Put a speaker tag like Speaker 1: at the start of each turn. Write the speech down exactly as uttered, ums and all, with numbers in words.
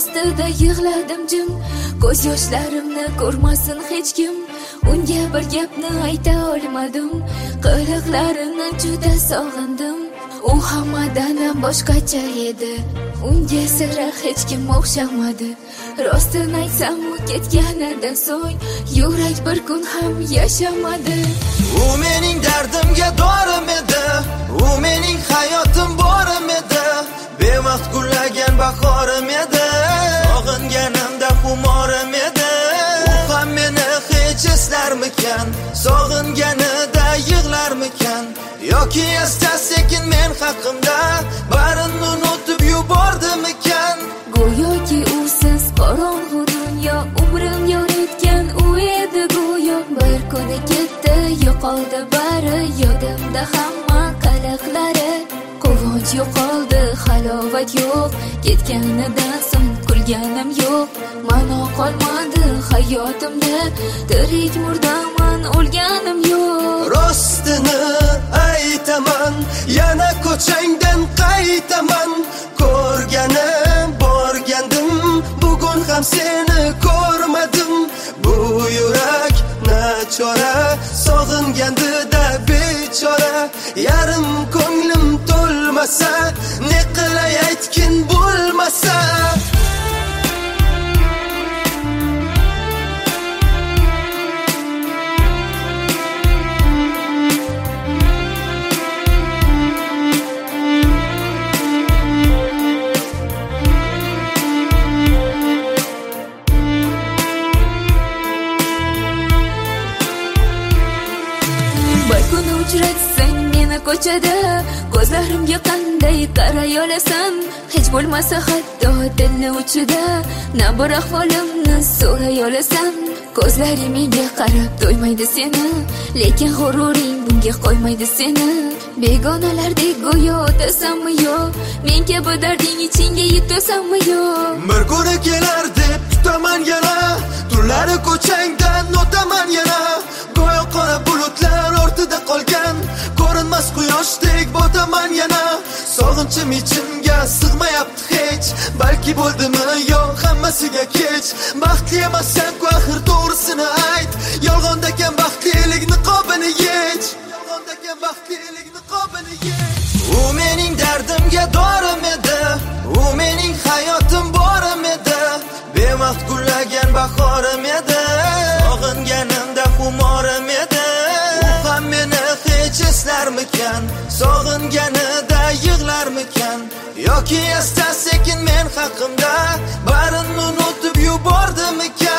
Speaker 1: ostida yig'ladim jim, ko'z yoshlarimni ko'rmasin hech kim. Unga bir gapni ayta olmadim, qiliqlarini juda sog'indim. U hammadan ham boshqacha edi, unga sira hech kim o'xshamadi. Rostini aytsam, u ketganidan so'ng yurak bir kun ham yashamadi.
Speaker 2: U mening dardimga dorim edi, u mening hayotim borim edi, bevaqt gullagan bahorim edi, sog'inganimda xumorim edi. U ham meni hech eslarmikan, sog'inganida yig'larmikan, yoki asta sekin men haqimda barini unutib yubordimikan?
Speaker 1: Go'yoki usiz qorong'u dunyo, umrim yoritgan u edi go'yo. Bir kuni ketdi, yo'qoldi bari, yodimda hamma qiliqlari. Quvonch yo'qoldi, halovat yo'q, ketganidan so'ng kulganim yo'q. Ma'no qolmadi hayotimda, tirik murdaman, o'lganim yo'q.
Speaker 2: Rostini aytaman, yana ko'changdan qaytaman. Ko'rganim borgandim, bugun ham seni ko'rmadim. Bu yurak nachora, sog'ingandida bechora. Yarim ko'nglim to'lmasa, ne qilay aytgin bo'lmasa.
Speaker 1: Bir kuni uchratsang meni ko'chada, ko'zlarimga qanday qaray olasan? Hech bo'lmasa hatto dilni uchida, na bir ahvolimni so'ray olasan. Ko'zlaring menga qarab to'ymaydi seni, lekin g'ururing bunga qo'ymaydi seni. Begonalardek go'yo o'tasanmi yo, men kabi darding ichingga yutasanmi yo?
Speaker 2: Bir kuni kelar deb kutaman yana, tunlari ko'changdan o'taman yana. Go'yo qora bulutlar ortida qolgan, ko'rinmas quyoshdek botaman yana. Sog'inchim ichimga sig'mayapti hech, balki bo'ldimi yo hammasiga kech. Baxtli emassan-ku axir, to'g'risini ayt, yolg'ondakan baxtlilik niqobini yech. Yolg'ondakan baxtlilik niqobini yech. U mening dardimga dorim edi, u mening hayotim borim edi, bevaqt gullagan bahorim edi, sog'inganimda xumorim edi. U ham meni hech eslarmikan, sog'inganida yig'larmikan, yoki asta sekin men haqimda barini unutib yubordimikan?